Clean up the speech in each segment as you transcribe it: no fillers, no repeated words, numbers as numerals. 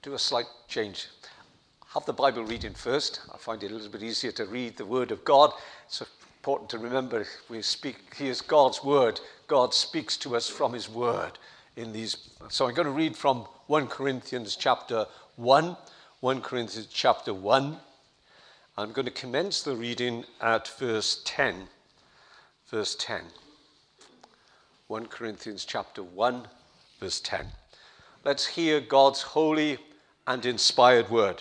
do a slight change. Have the Bible reading first. I find it a little bit easier to read the Word of God. It's important to remember we speak, here's God's Word. God speaks to us from His Word in these. So I'm going to read from 1 Corinthians chapter 1. 1 Corinthians chapter 1. I'm going to commence the reading at verse 10. Verse 10. 1 Corinthians chapter 1, verse 10. Let's hear God's holy and inspired word.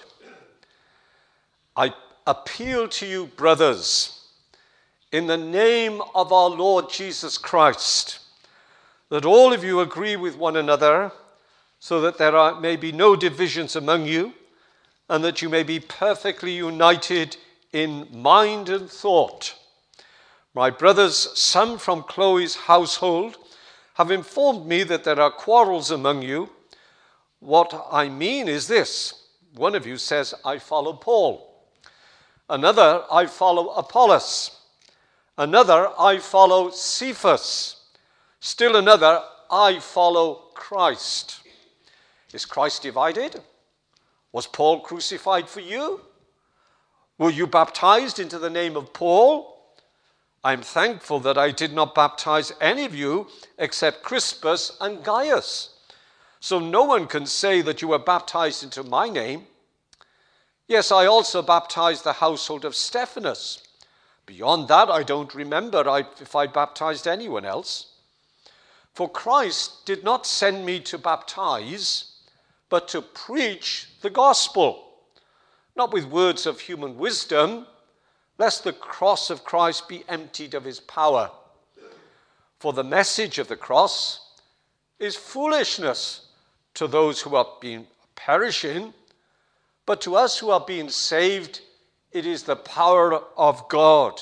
I appeal to you, brothers, in the name of our Lord Jesus Christ, that all of you agree with one another, so that there may be no divisions among you, and that you may be perfectly united in mind and thought. My brothers, some from Chloe's household, have informed me that there are quarrels among you. What I mean is this. One of you says, I follow Paul. Another, I follow Apollos. Another, I follow Cephas. Still another, I follow Christ. Is Christ divided? Was Paul crucified for you? Were you baptized into the name of Paul? I'm thankful that I did not baptize any of you except Crispus and Gaius. So no one can say that you were baptized into my name. Yes, I also baptized the household of Stephanas. Beyond that, I don't remember if I baptized anyone else. For Christ did not send me to baptize, but to preach the gospel, not with words of human wisdom, lest the cross of Christ be emptied of his power. For the message of the cross is foolishness to those who are being perishing, but to us who are being saved, it is the power of God.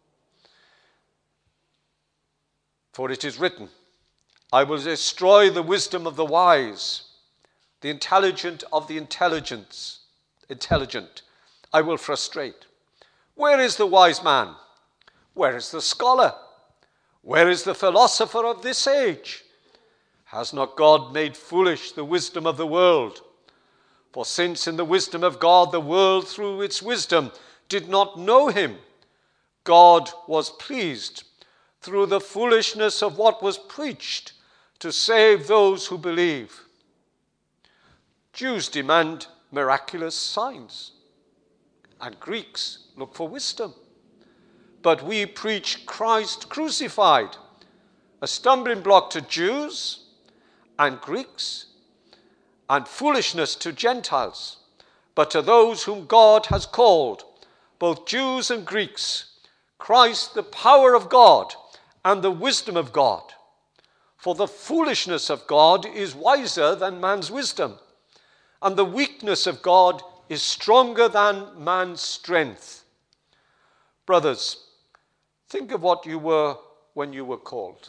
For it is written, I will destroy the wisdom of the wise, the intelligent of the intelligent I will frustrate. Where is the wise man? Where is the scholar? Where is the philosopher of this age? Has not God made foolish the wisdom of the world? For since in the wisdom of God the world through its wisdom did not know him, God was pleased through the foolishness of what was preached to save those who believe. Jews demand miraculous signs, and Greeks look for wisdom. But we preach Christ crucified, a stumbling block to Jews and Greeks, and foolishness to Gentiles. But to those whom God has called, both Jews and Greeks, Christ the power of God and the wisdom of God. For the foolishness of God is wiser than man's wisdom, and the weakness of God is stronger than man's strength. Brothers, think of what you were when you were called.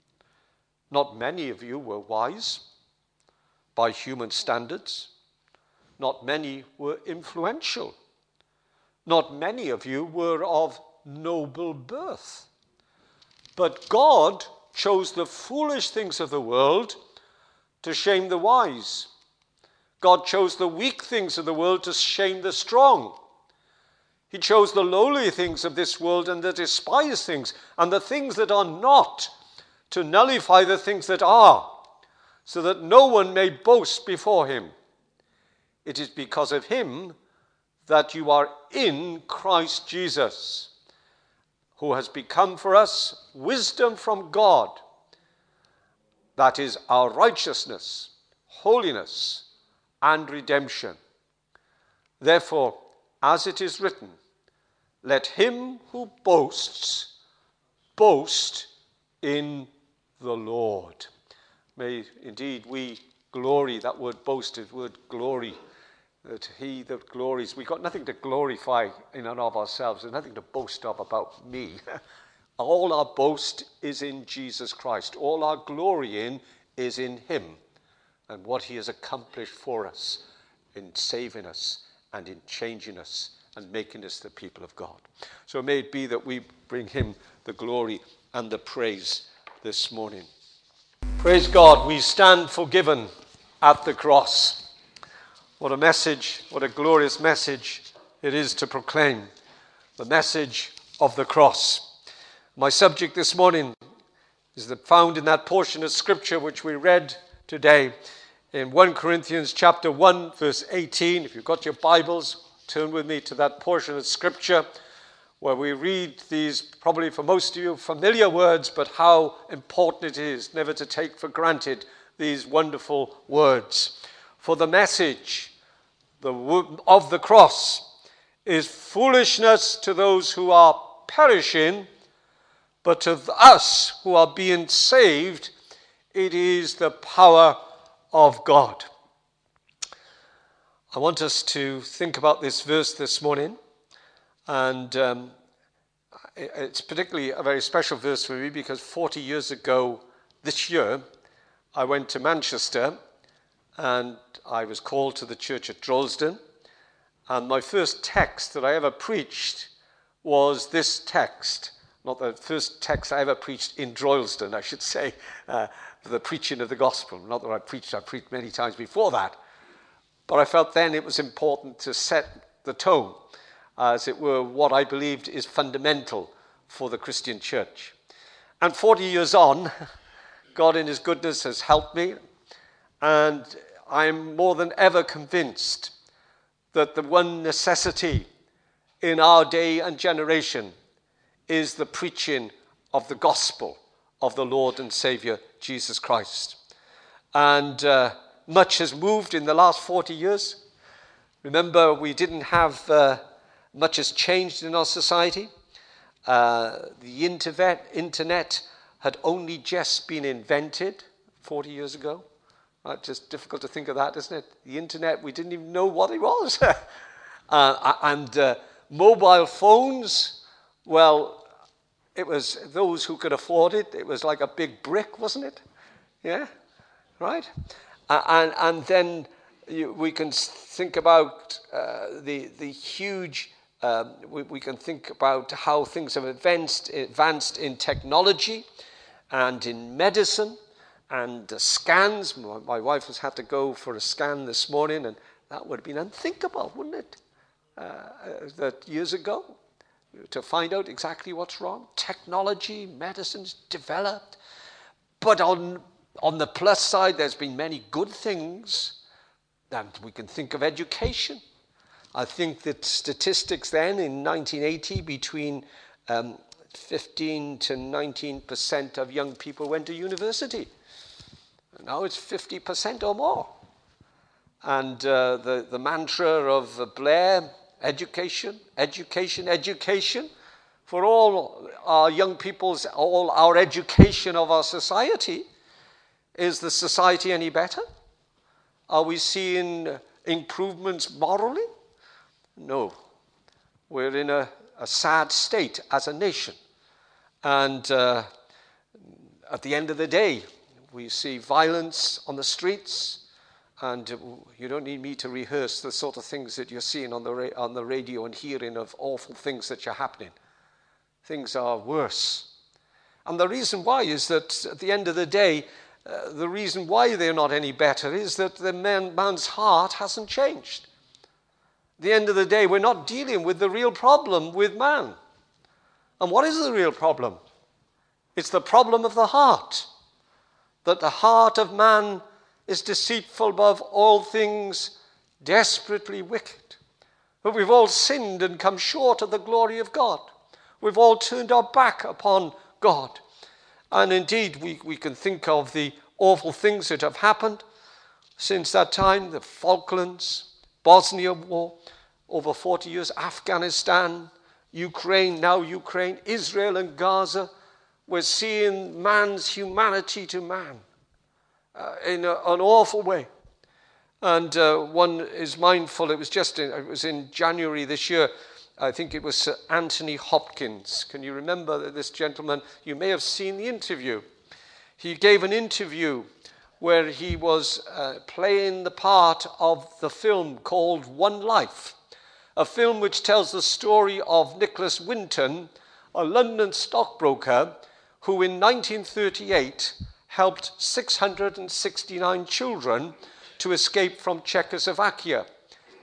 Not many of you were wise by human standards. Not many were influential. Not many of you were of noble birth. But God chose the foolish things of the world to shame the wise. God chose the weak things of the world to shame the strong. He chose the lowly things of this world and the despised things and the things that are not to nullify the things that are, so that no one may boast before him. It is because of him that you are in Christ Jesus, who has become for us wisdom from God. That is our righteousness, holiness, and redemption. Therefore, as it is written, let him who boasts boast in the Lord. May indeed we glory, that word boasted, word glory, that he that glories, we've got nothing to glorify in and of ourselves. There's nothing to boast of about me. All our boast is in Jesus Christ. All our glory is in him and what he has accomplished for us in saving us and in changing us and making us the people of God. So may it be that we bring him the glory and the praise this morning. Praise God, we stand forgiven at the cross. What a message, what a glorious message it is to proclaim. The message of the cross. My subject this morning is found in that portion of Scripture which we read today in 1 Corinthians chapter 1, verse 18. If you've got your Bibles, turn with me to that portion of Scripture where we read these, probably for most of you, familiar words, but how important it is never to take for granted these wonderful words. For the message of the cross is foolishness to those who are perishing, but to us who are being saved, it is the power of God. I want us to think about this verse this morning, and it's particularly a very special verse for me because 40 years ago this year, I went to Manchester and I was called to the church at Droylsden, and my first text that I ever preached was this text. Not the first text I ever preached in Droylsden, I should say, for the preaching of the gospel. Not that I preached many times before that, but I felt then it was important to set the tone, as it were, what I believed is fundamental for the Christian church. And 40 years on, God in his goodness has helped me, and I'm more than ever convinced that the one necessity in our day and generation is the preaching of the gospel of the Lord and Savior Jesus Christ. And much has moved in the last 40 years. Remember, we didn't have, much has changed in our society. The internet had only just been invented 40 years ago. Right? Just difficult to think of that, isn't it? The internet, we didn't even know what it was. And mobile phones, well, it was those who could afford it. It was like a big brick, wasn't it? Yeah, right? And then we can think about the huge, we can think about how things have advanced in technology and in medicine and scans. My wife has had to go for a scan this morning, and that would have been unthinkable, wouldn't it? That years ago, to find out exactly what's wrong. Technology, medicine's developed. But on the plus side, there's been many good things. And we can think of education. I think that statistics then in 1980, between 15 to 19% of young people went to university. Now it's 50% or more. And the mantra of Blair, education, education, education, for all our young people's, all our education of our society, is the society any better? Are we seeing improvements morally? No. We're in a sad state as a nation. And at the end of the day, we see violence on the streets, and you don't need me to rehearse the sort of things that you're seeing on the radio and hearing of awful things that are happening. Things are worse. And the reason why is that at the end of the day, the reason why they're not any better is that the man's heart hasn't changed. At the end of the day, we're not dealing with the real problem with man. And what is the real problem? It's the problem of the heart. That the heart of man is deceitful above all things, desperately wicked. But we've all sinned and come short of the glory of God. We've all turned our back upon God. And indeed, we can think of the awful things that have happened since that time, the Falklands, Bosnia War, over 40 years, Afghanistan, Ukraine, Israel and Gaza. We're seeing man's humanity to man in an awful way. And one is mindful, it was in January this year, I think it was Sir Anthony Hopkins. Can you remember this gentleman? You may have seen the interview. He gave an interview where he was playing the part of the film called One Life, a film which tells the story of Nicholas Winton, a London stockbroker who in 1938 helped 669 children to escape from Czechoslovakia.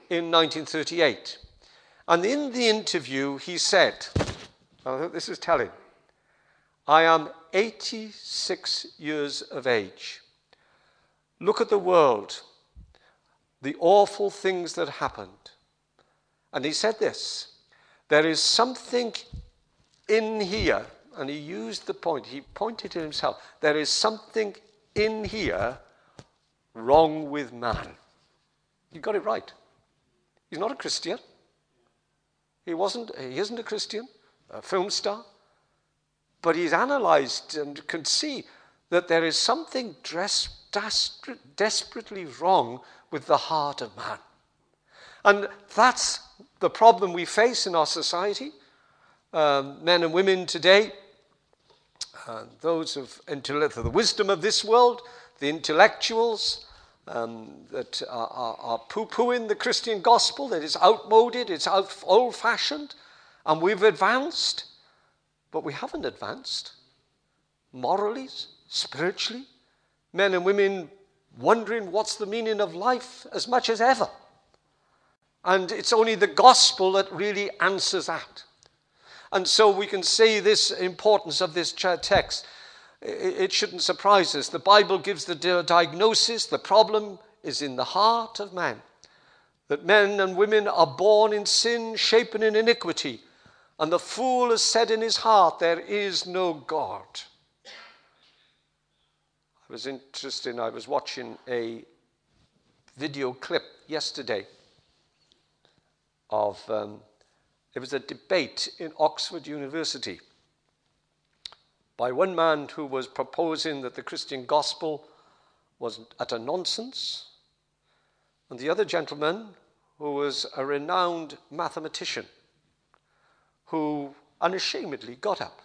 in 1938. And in the interview, he said, I think this is telling, I am 86 years of age. Look at the world, the awful things that happened. And he said this, there is something in here, and he used the point, he pointed to himself, there is something in here wrong with man. He got it right. He's not a Christian. He isn't a Christian, a film star, but he's analyzed and can see that there is something desperately wrong with the heart of man. And that's the problem we face in our society. Men and women today, those of the wisdom of this world, the intellectuals that are poo-pooing the Christian gospel, that it's outmoded, it's old-fashioned, and we've advanced, but we haven't advanced morally, spiritually. Men and women wondering what's the meaning of life as much as ever. And it's only the gospel that really answers that. And so we can see this importance of this text. It shouldn't surprise us. The Bible gives the diagnosis. The problem is in the heart of man. That men and women are born in sin, shapen in iniquity. And the fool has said in his heart, there is no God. I was watching a video clip yesterday of, it was a debate in Oxford University by one man who was proposing that the Christian gospel was utter nonsense, and the other gentleman who was a renowned mathematician who unashamedly got up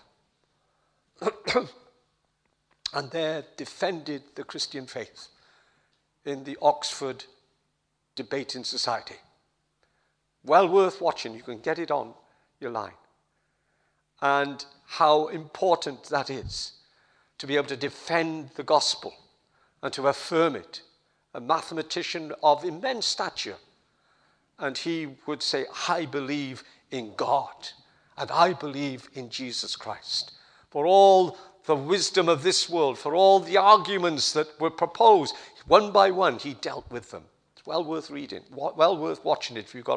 and there defended the Christian faith in the Oxford Debating Society. Well worth watching. You can get it on your line. And how important that is to be able to defend the gospel and to affirm it. A mathematician of immense stature. And he would say, I believe in God and I believe in Jesus Christ. For all the wisdom of this world, for all the arguments that were proposed, one by one, he dealt with them. It's well worth reading, well worth watching it if you've got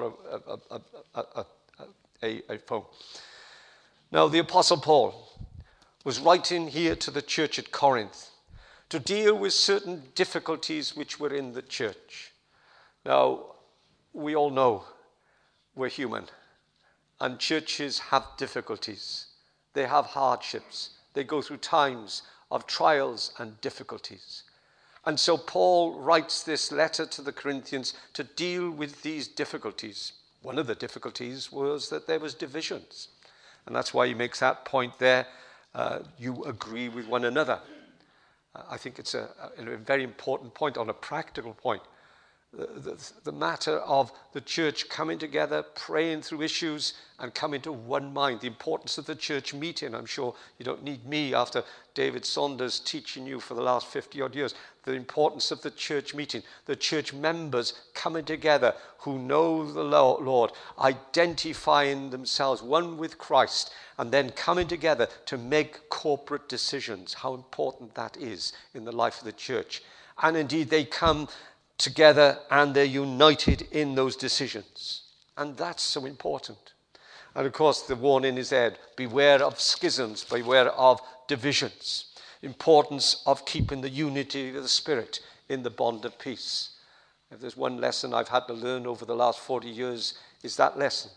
a phone. Now, the Apostle Paul was writing here to the church at Corinth to deal with certain difficulties which were in the church. Now, we all know we're human, and churches have difficulties. They have hardships. They go through times of trials and difficulties. And so Paul writes this letter to the Corinthians to deal with these difficulties. One of the difficulties was that there was divisions. And that's why he makes that point there. You agree with one another. I think it's a very important point on a practical point. The matter of the church coming together, praying through issues and coming to one mind. The importance of the church meeting. I'm sure you don't need me after David Saunders teaching you for the last 50 odd years. The importance of the church meeting. The church members coming together who know the Lord, identifying themselves one with Christ, and then coming together to make corporate decisions. How important that is in the life of the church. And indeed they come together and they're united in those decisions. And that's so important. And of course the warning is there, beware of schisms, beware of divisions. Importance of keeping the unity of the Spirit in the bond of peace. If there's one lesson I've had to learn over the last 40 years, is that lesson.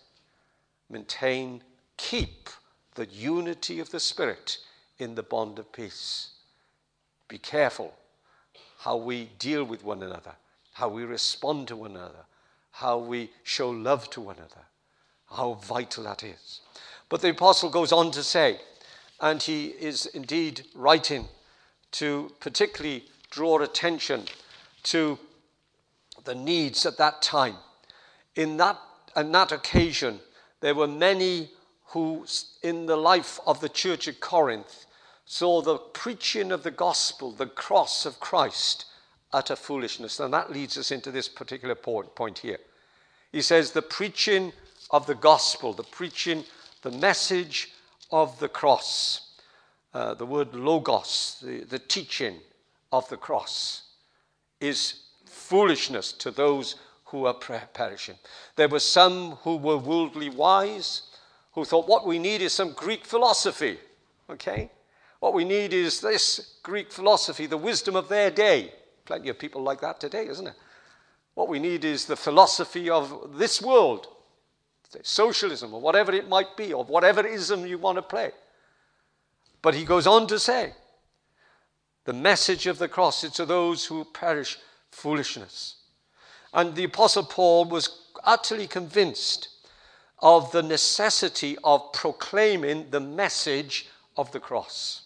Keep the unity of the Spirit in the bond of peace. Be careful how we deal with one another, how we respond to one another, how we show love to one another, how vital that is. But the apostle goes on to say, and he is indeed writing to particularly draw attention to the needs at that time. On that occasion, there were many who, in the life of the church at Corinth, saw the preaching of the gospel, the cross of Christ, utter foolishness. And that leads us into this particular point here. He says the preaching of the gospel, the message of the cross. The word logos, the teaching of the cross, is foolishness to those who are perishing. There were some who were worldly wise, who thought what we need is some Greek philosophy, okay? What we need is this Greek philosophy, the wisdom of their day. Plenty of people like that today, isn't it? What we need is the philosophy of this world, socialism or whatever it might be, or whatever ism you want to play. But he goes on to say, the message of the cross is to those who perish foolishness. And the Apostle Paul was utterly convinced of the necessity of proclaiming the message of the cross.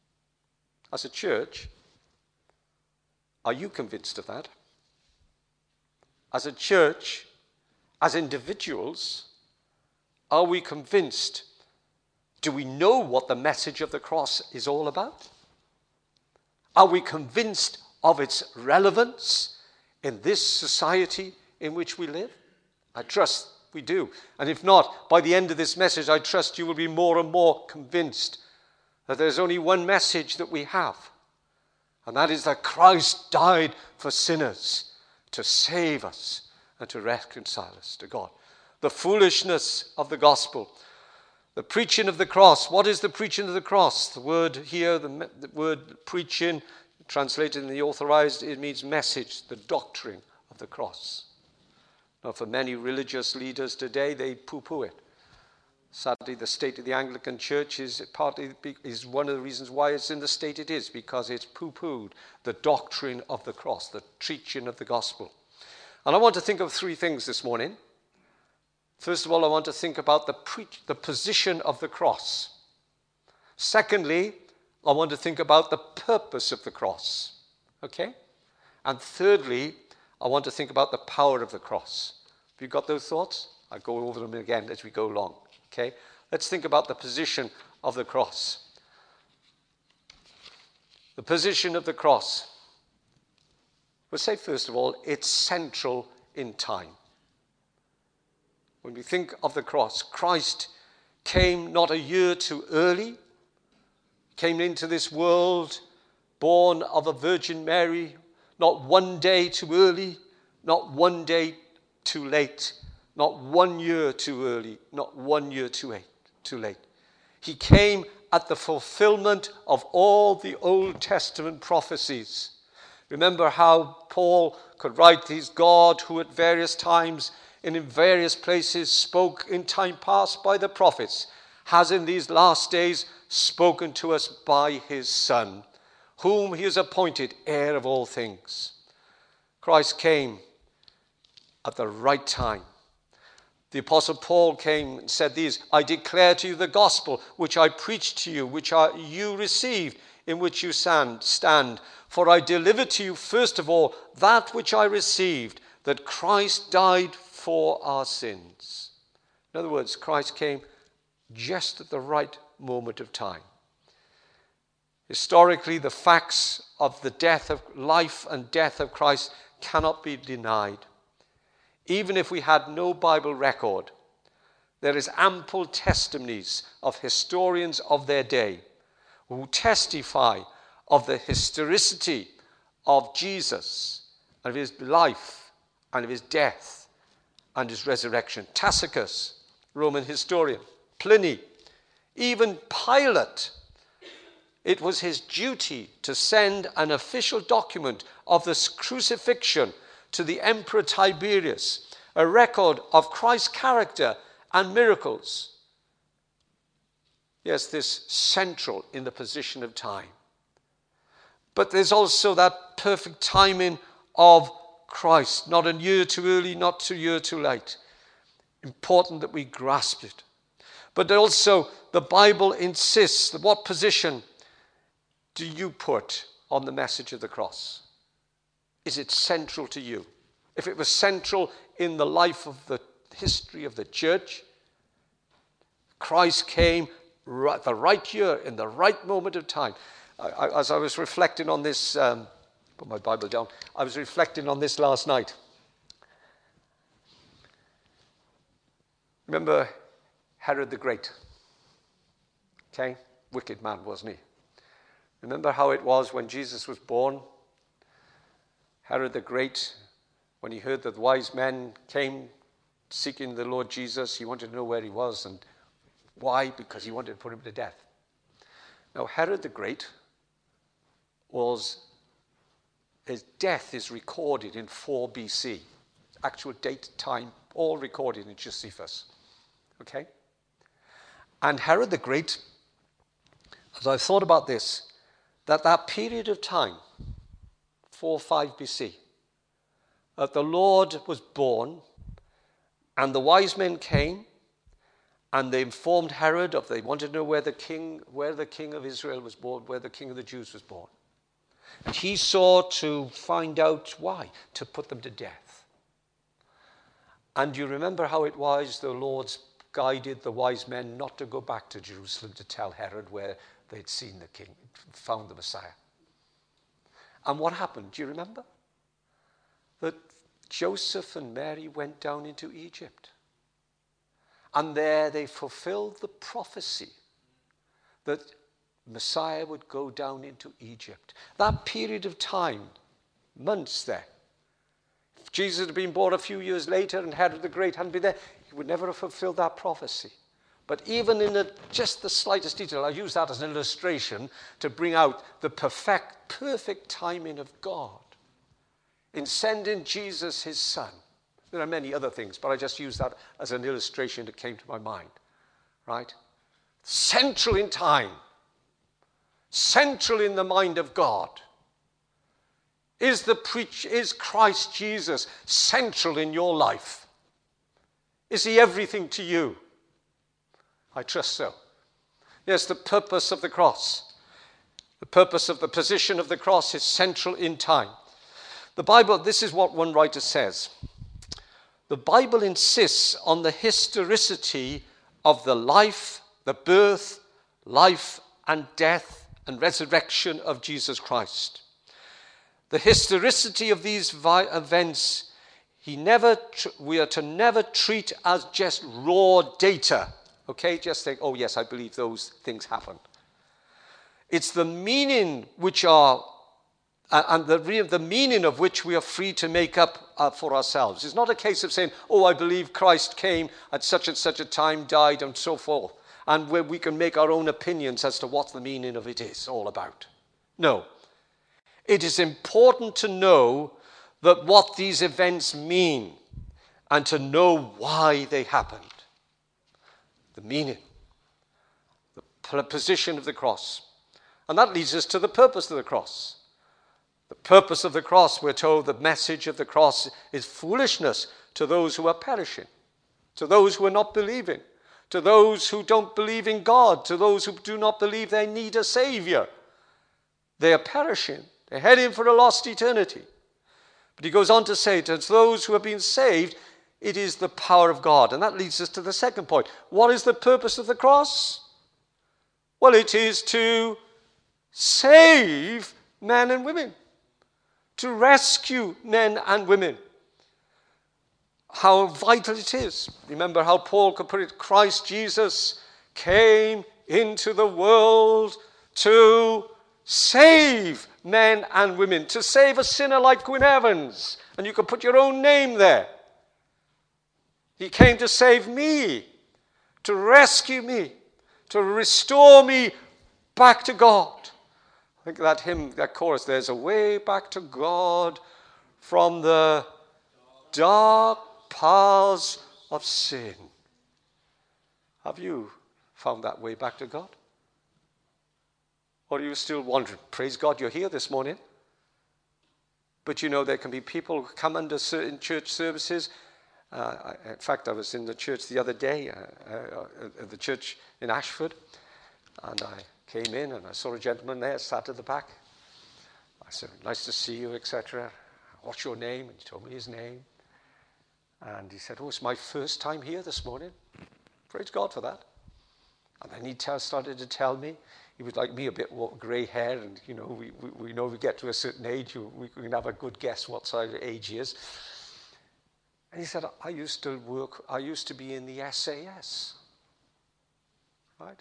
As a church, are you convinced of that? As a church, as individuals, are we convinced? Do we know what the message of the cross is all about? Are we convinced of its relevance in this society in which we live? I trust we do. And if not, by the end of this message, I trust you will be more and more convinced that there's only one message that we have. And that is that Christ died for sinners to save us and to reconcile us to God. The foolishness of the gospel. The preaching of the cross. What is the preaching of the cross? The word here, the word preaching, translated in the Authorized, it means message, the doctrine of the cross. Now, for many religious leaders today, they poo-poo it. Sadly, the state of the Anglican Church is one of the reasons why it's in the state it is, because it's poo-pooed the doctrine of the cross, the teaching of the gospel. And I want to think of three things this morning. First of all, I want to think about the position of the cross. Secondly, I want to think about the purpose of the cross. Okay? And thirdly, I want to think about the power of the cross. Have you got those thoughts? I'll go over them again as we go along. Okay? Let's think about the position of the cross. The position of the cross. We'll say, first of all, it's central in time. When we think of the cross, Christ came not a year too early, came into this world born of a Virgin Mary, not one day too early, not one day too late, not 1 year too early, not 1 year too late. He came at the fulfillment of all the Old Testament prophecies. Remember how Paul could write, he's God who at various times and in various places spoke in time past by the prophets, has in these last days spoken to us by his Son, whom he has appointed heir of all things. Christ came at the right time. The Apostle Paul came and said these, I declare to you the gospel which I preached to you, which you received, in which you stand. For I delivered to you first of all that which I received, that Christ died for our sins. In other words, Christ came just at the right moment of time. Historically, the facts of the life and death of Christ cannot be denied. Even if we had no Bible record, there is ample testimonies of historians of their day who testify of the historicity of Jesus, of his life and of his death and his resurrection. Tacitus, Roman historian, Pliny, even Pilate. It was his duty to send an official document of the crucifixion to the Emperor Tiberius, a record of Christ's character and miracles. Yes, this central in the position of time. But there's also that perfect timing of Christ, not a year too early, not a year too late. Important that we grasp it. But also the Bible insists that what position do you put on the message of the cross? Is it central to you? If it was central in the life of the history of the church, Christ came at the right year, in the right moment of time. As I was reflecting on this, put my Bible down, I was reflecting on this last night. Remember Herod the Great? Okay? Wicked man, wasn't he? Remember how it was when Jesus was born? Herod the Great, when he heard that the wise men came seeking the Lord Jesus, he wanted to know where he was. And why? Because he wanted to put him to death. Now, Herod the Great his death is recorded in 4 BC. Actual date, time, all recorded in Josephus. Okay? And Herod the Great, as I've thought about this, that period of time, 4 5 BC, that the Lord was born, and the wise men came, and they informed Herod they wanted to know where the king of Israel was born, where the king of the Jews was born. And he sought to find out why, to put them to death. And you remember how it was the Lord guided the wise men not to go back to Jerusalem to tell Herod where they'd seen the king, found the Messiah. And what happened? Do you remember? That Joseph and Mary went down into Egypt. And there they fulfilled the prophecy that Messiah would go down into Egypt. That period of time, months there. If Jesus had been born a few years later and Herod the Great hadn't been there, he would never have fulfilled that prophecy. But even in just the slightest detail, I use that as an illustration to bring out the perfect timing of God in sending Jesus, his son. There are many other things, but I just use that as an illustration that came to my mind. Right? Central in time. Central in the mind of God. Is Christ Jesus central in your life? Is he everything to you? I trust so. Yes, the purpose of the cross. The purpose of the position of the cross is central in time. The Bible, this is what one writer says. The Bible insists on the historicity of the life, the birth, life, and death and resurrection of Jesus Christ. The historicity of these events, we are to never treat as just raw data. Okay, just think, oh yes, I believe those things happened. It's the meaning the meaning of which we are free to make up for ourselves. It's not a case of saying, oh, I believe Christ came at such and such a time, died, and so forth, and where we can make our own opinions as to what the meaning of it is all about. No. It is important to know that what these events mean and to know why they happened. The meaning, the position of the cross. And that leads us to the purpose of the cross. The purpose of the cross, we're told the message of the cross is foolishness to those who are perishing, to those who are not believing, to those who don't believe in God, to those who do not believe they need a Savior. They are perishing. They're heading for a lost eternity. But he goes on to say, to those who have been saved, it is the power of God. And that leads us to the second point. What is the purpose of the cross? Well, it is to save men and women. To rescue men and women. How vital it is. Remember how Paul could put it, Christ Jesus came into the world to save men and women. To save a sinner like Gwyn Evans. And you can put your own name there. He came to save me. To rescue me. To restore me back to God. I think that hymn, that chorus, there's a way back to God from the dark paths of sin. Have you found that way back to God? Or are you still wondering? Praise God, you're here this morning. But you know, there can be people who come under certain church services. In fact, I was in the church the other day, at the church in Ashford, and I came in and I saw a gentleman there sat at the back. I said, nice to see you, etc. What's your name? And he told me his name. And he said, oh, it's my first time here this morning. Praise God for that. And then he started to tell me, he was like me, a bit grey hair, and you know, we know we get to a certain age, we can have a good guess what side of age he is. And he said, I used to be in the SAS. Right?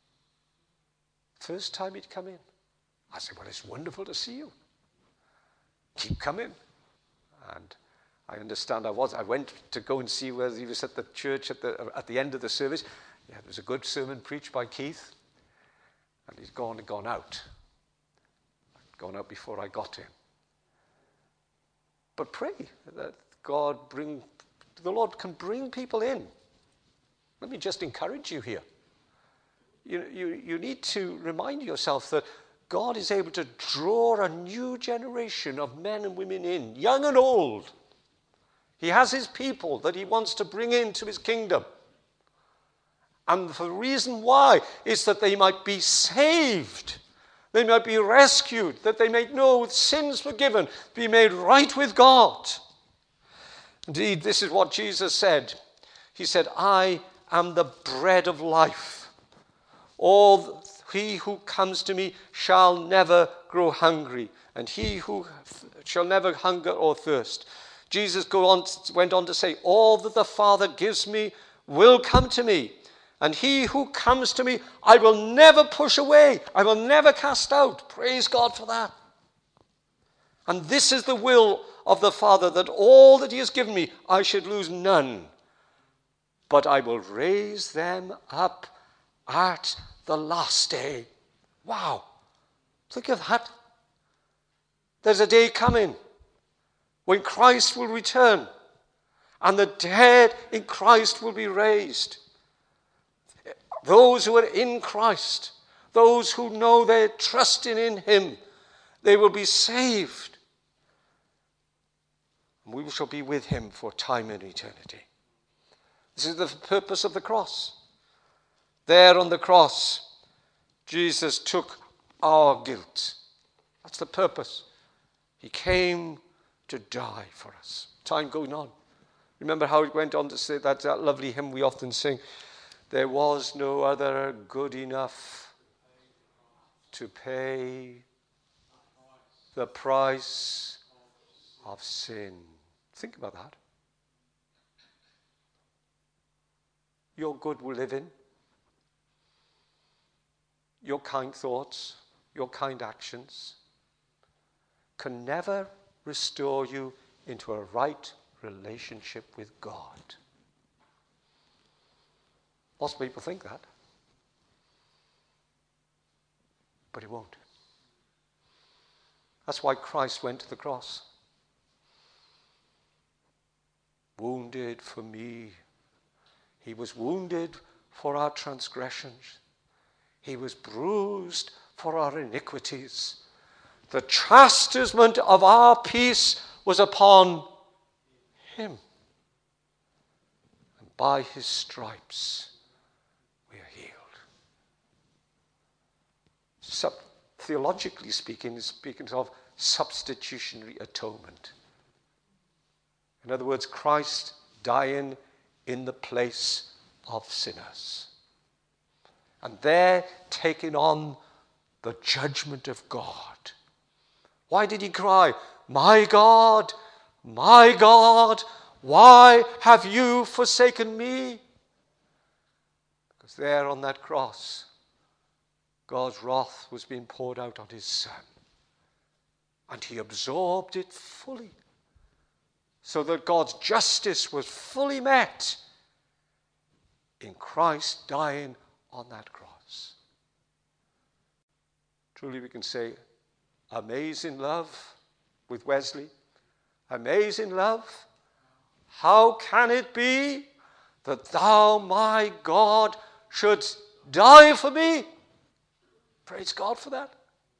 First time he'd come in. I said, well, it's wonderful to see you. Keep coming. And I understand I went to go and see whether he was at the church at the end of the service. Yeah, it was a good sermon preached by Keith. And he's gone out. Gone out before I got to him. But pray that the Lord can bring people in. Let me just encourage you here. You need to remind yourself that God is able to draw a new generation of men and women in, young and old. He has his people that he wants to bring into his kingdom. And the reason why is that they might be saved. They might be rescued, that they may know sins forgiven, be made right with God. Indeed, this is what Jesus said. He said, I am the bread of life. He who comes to me shall never grow hungry, and he who shall never hunger or thirst. Jesus went on to say, all that the Father gives me will come to me. And he who comes to me, I will never push away. I will never cast out. Praise God for that. And this is the will of the Father, that all that he has given me, I should lose none. But I will raise them up at the last day. Wow. Think of that. There's a day coming when Christ will return and the dead in Christ will be raised. Those who are in Christ, those who know they're trusting in him, they will be saved. And we shall be with him for time and eternity. This is the purpose of the cross. There on the cross, Jesus took our guilt. That's the purpose. He came to die for us. Time going on. Remember how it went on to say that lovely hymn we often sing, there was no other good enough to pay the price of sin. Think about that. Your good will live in. Your kind thoughts, your kind actions can never restore you into a right relationship with God. Lots of people think that. But it won't. That's why Christ went to the cross. Wounded for me. He was wounded for our transgressions. He was bruised for our iniquities. The chastisement of our peace was upon him. And by his stripes we are healed. Theologically speaking, it's speaking of substitutionary atonement. In other words, Christ dying in the place of sinners. And there taking on the judgment of God. Why did he cry, my God, why have you forsaken me? Because there on that cross, God's wrath was being poured out on his Son. And he absorbed it fully. So that God's justice was fully met in Christ dying on that cross. Truly we can say, amazing love with Wesley. Amazing love. How can it be that thou, my God, shouldst die for me? Praise God for that.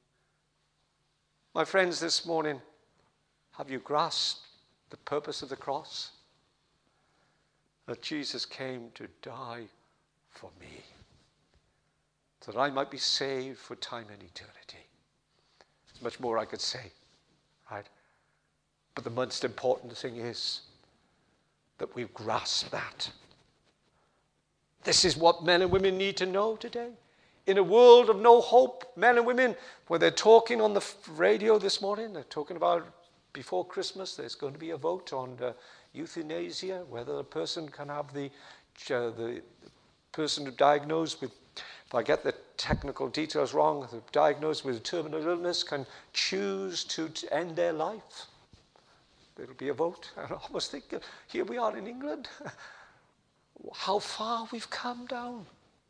My friends, this morning, have you grasped the purpose of the cross? That Jesus came to die for me, so that I might be saved for time and eternity. There's much more I could say, right? But the most important thing is that we grasp that. This is what men and women need to know today. In a world of no hope, men and women, when they're talking on the radio this morning, they're talking about before Christmas, there's going to be a vote on euthanasia, whether a person can have the person who diagnosed with, if I get the technical details wrong, diagnosed with terminal illness can choose to end their life. There'll be a vote. And I almost think, here we are in England, how far we've come down.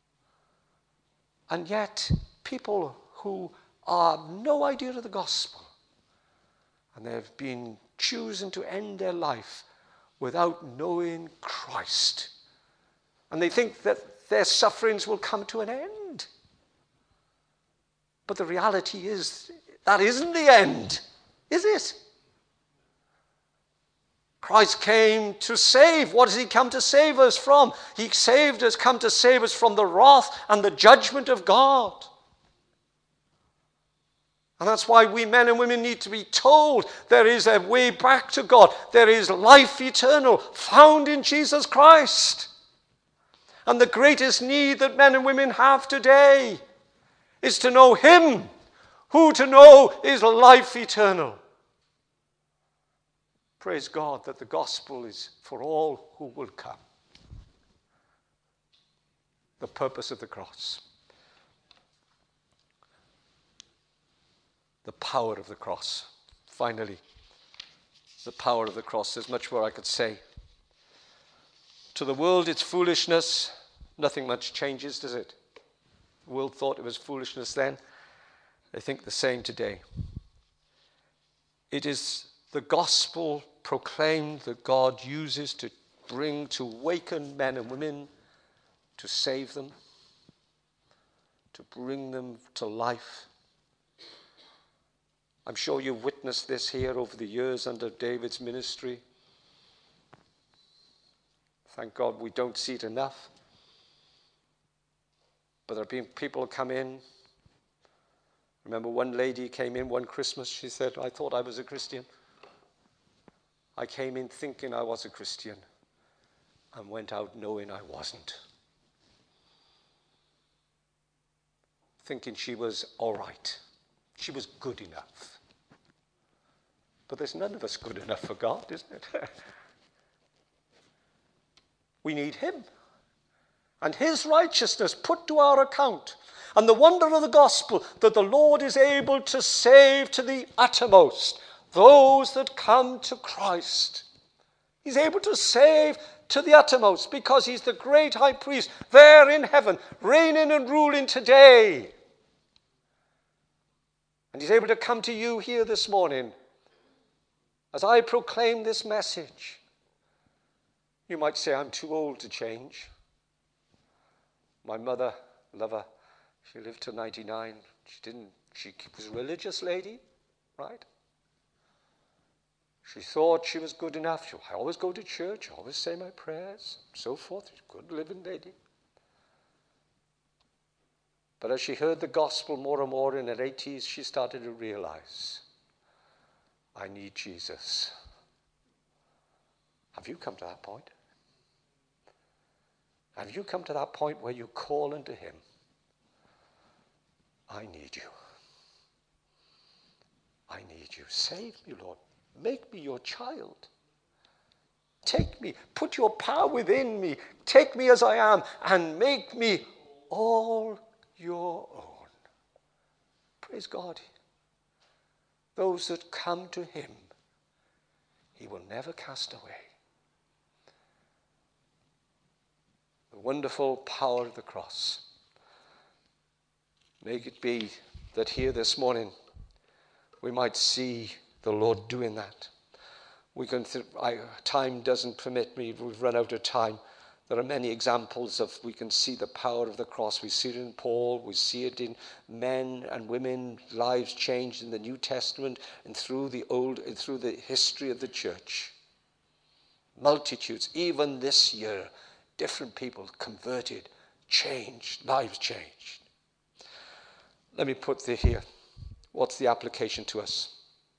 And yet, people who have no idea of the gospel, and they've been choosing to end their life without knowing Christ. And they think that their sufferings will come to an end. But the reality is, that isn't the end, is it? Christ came to save. What has he come to save us from? He come to save us from the wrath and the judgment of God. And that's why we men and women need to be told there is a way back to God. There is life eternal found in Jesus Christ. And the greatest need that men and women have today is to know him, who to know is life eternal. Praise God that the gospel is for all who will come. The purpose of the cross. The power of the cross. Finally, the power of the cross. There's much more I could say. To the world, it's foolishness. Nothing much changes, does it? The world thought it was foolishness then. They think the same today. It is the gospel proclaimed that God uses to awaken men and women, to save them, to bring them to life. I'm sure you've witnessed this here over the years under David's ministry. Thank God we don't see it enough. But there have been people who come in. Remember one lady came in one Christmas. She said, I thought I was a Christian. I came in thinking I was a Christian and went out knowing I wasn't. Thinking she was all right. She was good enough. But there's none of us good enough for God, isn't it? We need him. And his righteousness put to our account. And the wonder of the gospel that the Lord is able to save to the uttermost those that come to Christ. He's able to save to the uttermost because he's the great high priest there in heaven, reigning and ruling today. And he's able to come to you here this morning as I proclaim this message. You might say, I'm too old to change. My mother, love her, she lived to 99. She was a religious lady, right? She thought she was good enough. I always go to church, I always say my prayers, so forth. She's a good living lady. But as she heard the gospel more and more in her 80s, she started to realize, I need Jesus. Have you come to that point? Have you come to that point where you call unto him? I need you. I need you. Save me, Lord. Make me your child. Take me. Put your power within me. Take me as I am and make me all your own. Praise God. Those that come to him, he will never cast away. The wonderful power of the cross. Make it be that here this morning we might see the Lord doing that. Time doesn't permit me. We've run out of time. There are many examples of we can see the power of the cross. We see it in Paul. We see it in men and women, lives changed in the New Testament and through the history of the church. Multitudes, even this year, different people converted, changed, lives changed. Let me put this here. What's the application to us?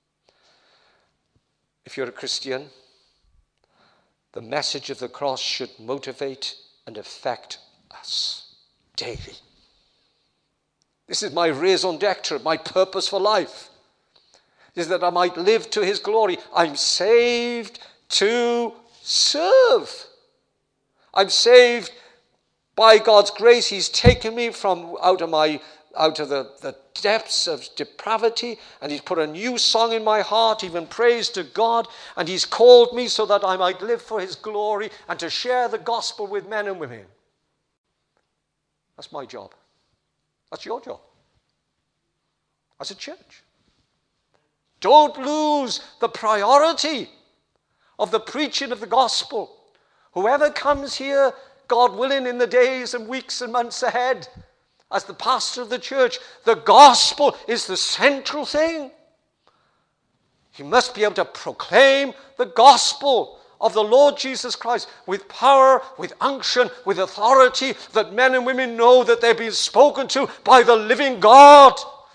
If you're a Christian, the message of the cross should motivate and affect us daily. This is my raison d'etre, my purpose for life. is that I might live to his glory. I'm saved to serve. I'm saved by God's grace. He's taken me from out of the depths of depravity, and he's put a new song in my heart, even praise to God, and he's called me so that I might live for his glory and to share the gospel with men and women. That's my job. That's your job as a church. Don't lose the priority of the preaching of the gospel. Whoever comes here, God willing, in the days and weeks and months ahead, as the pastor of the church, the gospel is the central thing. You must be able to proclaim the gospel of the Lord Jesus Christ with power, with unction, with authority, that men and women know that they've been spoken to by the living God.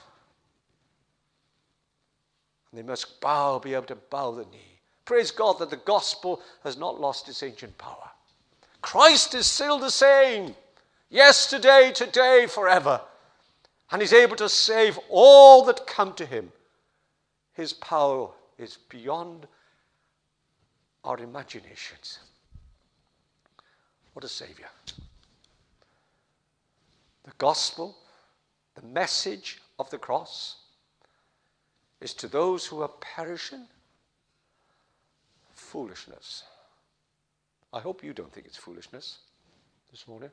And they must be able to bow the knee. Praise God that the gospel has not lost its ancient power. Christ is still the same, yesterday, today, forever. And he's able to save all that come to him. His power is beyond our imaginations. What a Savior. The gospel, the message of the cross, is to those who are perishing foolishness. I hope you don't think it's foolishness this morning.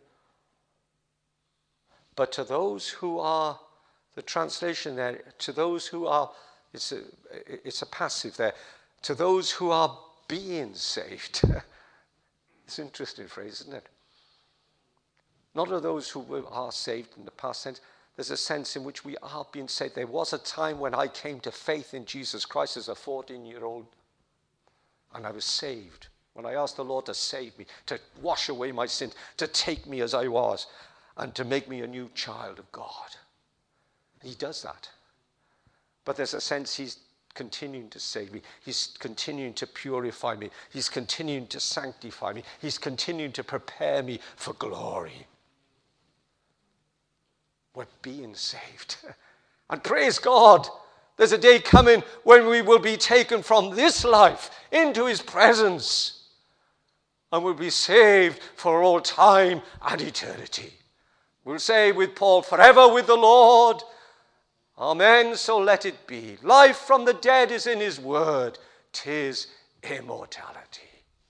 But to those who are, the translation there, to those who are, it's a passive there, to those who are being saved. It's an interesting phrase, isn't it? Not of those who are saved in the past tense. There's a sense in which we are being saved. There was a time when I came to faith in Jesus Christ as a 14-year-old, and I was saved. When I asked the Lord to save me, to wash away my sins, to take me as I was, and to make me a new child of God. He does that. But there's a sense he's continuing to save me. He's continuing to purify me. He's continuing to sanctify me. He's continuing to prepare me for glory. We're being saved. And praise God, there's a day coming when we will be taken from this life into his presence. And we'll be saved for all time and eternity. We'll say with Paul, forever with the Lord. Amen, so let it be. Life from the dead is in his word. 'Tis immortality.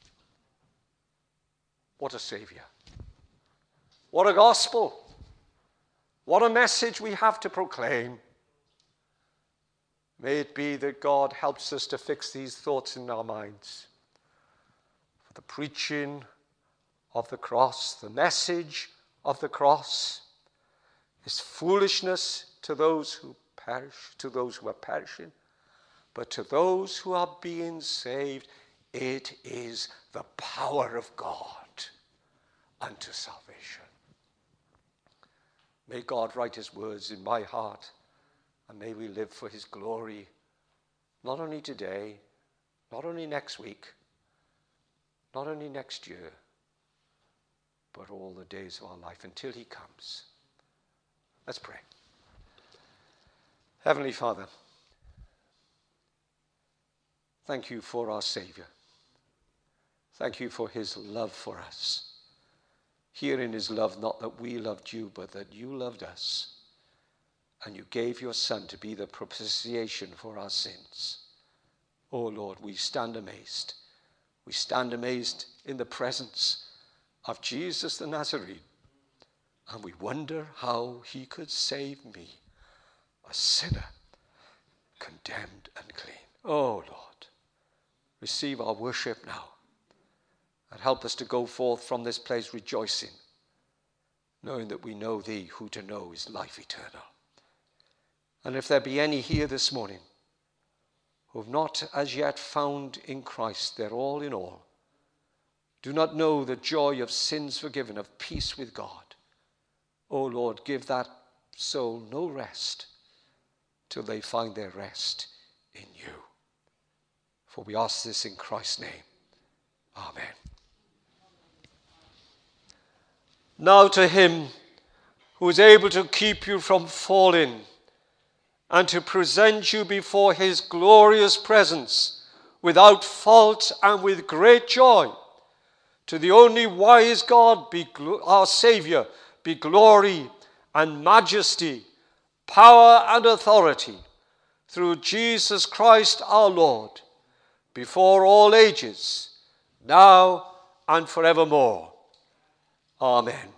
What a Savior. What a gospel. What a message we have to proclaim. May it be that God helps us to fix these thoughts in our minds. For the preaching of the cross, the message of the cross, is foolishness to those who perish, to those who are perishing. But to those who are being saved, it is the power of God unto salvation. May God write his words in my heart, and may we live for his glory, not only today, not only next week, not only next year, but all the days of our life until he comes. Let's pray. Heavenly Father, thank you for our Savior. Thank you for his love for us. Herein is love, not that we loved you, but that you loved us. And you gave your Son to be the propitiation for our sins. Oh Lord, we stand amazed. We stand amazed in the presence of Jesus the Nazarene. And we wonder how he could save me, a sinner, condemned and clean. Oh Lord, receive our worship now. And help us to go forth from this place rejoicing, knowing that we know thee, who to know is life eternal. And if there be any here this morning who have not as yet found in Christ their all in all, do not know the joy of sins forgiven, of peace with God, oh Lord, give that soul no rest till they find their rest in you. For we ask this in Christ's name. Amen. Now to him who is able to keep you from falling and to present you before his glorious presence without fault and with great joy. To the only wise God, our Saviour, be glory and majesty, power and authority, through Jesus Christ our Lord, before all ages, now and forevermore. Amen.